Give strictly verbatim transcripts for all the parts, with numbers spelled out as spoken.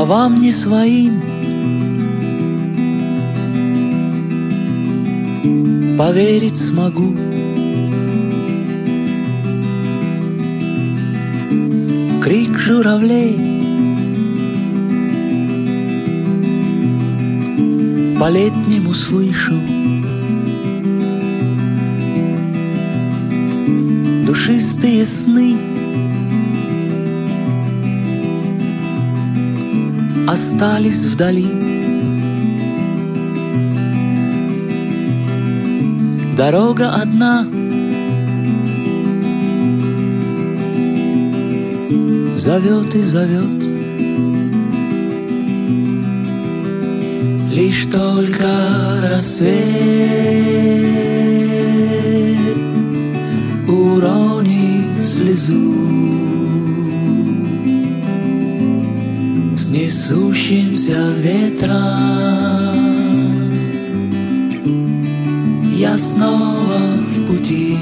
словам не своим поверить смогу. Крик журавлей по-летнему слышу, душистые сны остались вдали. Дорога одна зовет и зовет, лишь только рассвет уронит слезу с несущимся ветром. Я снова в пути,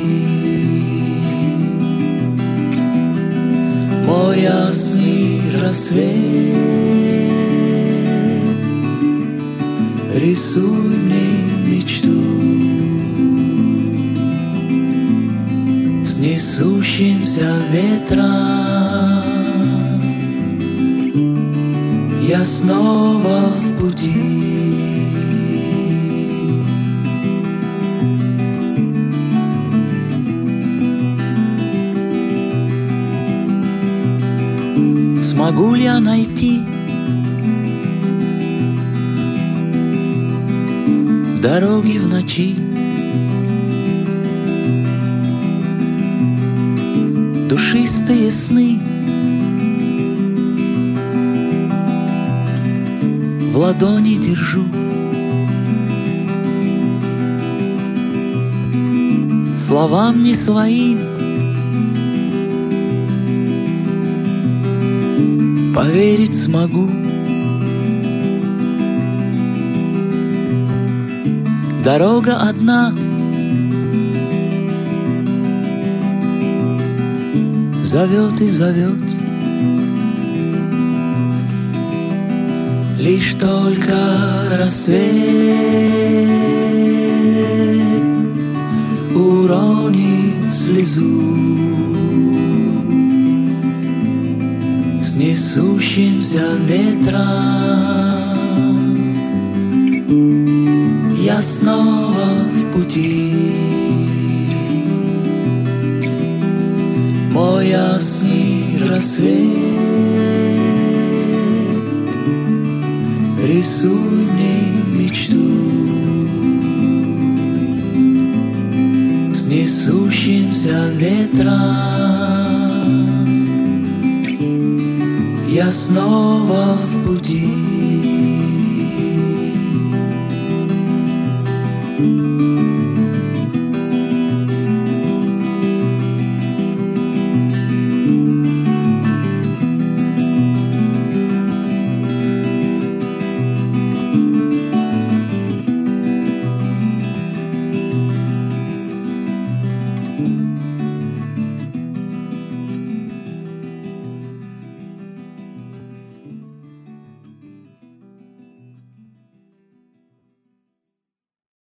мой ясный рассвет, рисуй мне мечту с несущимся ветром. Я снова в пути. Смогу ли я найти дороги в ночи, душистые сны в ладони держу, словам не своим поверить смогу. Дорога одна зовет и зовет, лишь только рассвет уронит слезу с несущимся ветром. Я снова в пути, мой ясный рассвет, рисуй мне мечту с несущимся ветром. Я снова в пути.